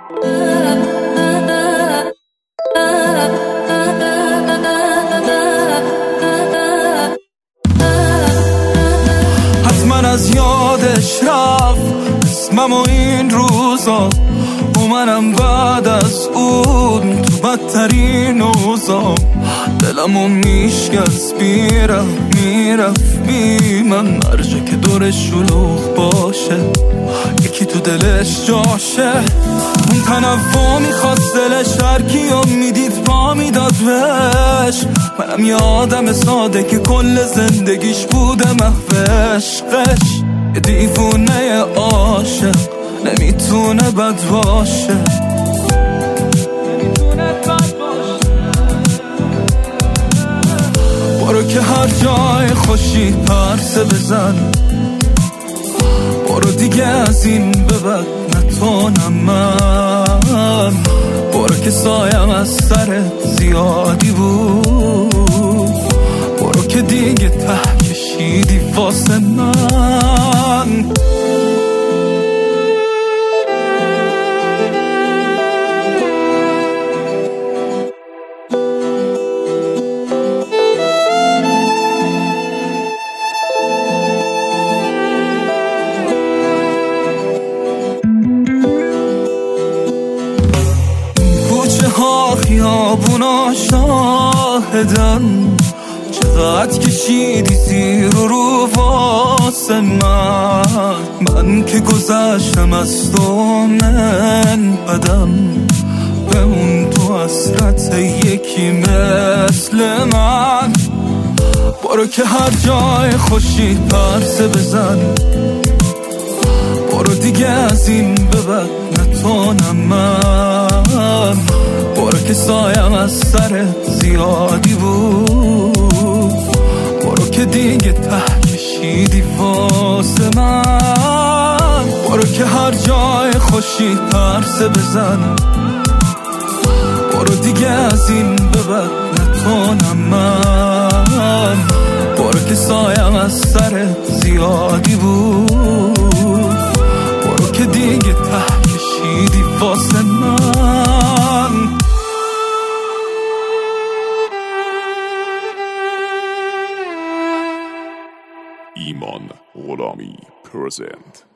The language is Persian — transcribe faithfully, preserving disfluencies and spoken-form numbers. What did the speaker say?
حتما از یادش رفت اسمم و این روزا، و منم بعد از اون تو بدترین اوضاع. دلمو میشکست میرم میرفت بی من، مرجه که دورش شلوغ باشه یکی تو دلش جاشه. اون تنفع میخواست دلش هر کیو میدید پا میداد بهش. منم یه آدم ساده که کل زندگیش بوده محو عشقش. یه دیوونه عاشق نمیتونه بد باشه. برو که هر جای خوشی پرسه بزن، برو دیگه از این به بعد نتونم من. برو که سایم از سرت زیادی بود، برو که دیگه ته کشیدی واسه من. خیابونا شاهدن چقدر کشیدی زیر و رو واسه من. من که گذشتم از تو من بدم، بمون تو حسرت یکی مثل من. برو که هر جای خوشی پرسه بزن، برو دیگه از این به بعد نتونم من. برو که سایم از سرت زیادی بود، برو که دیگه ته کشیدی واسه من. برو که هر جای خوشی پرسه بزن، برو دیگه از این به بعد نتونم من. برو که سایم از سرت زیادی بود، برو که دیگه ته کشیدی واسه من. ایمان غلامی پرزنت.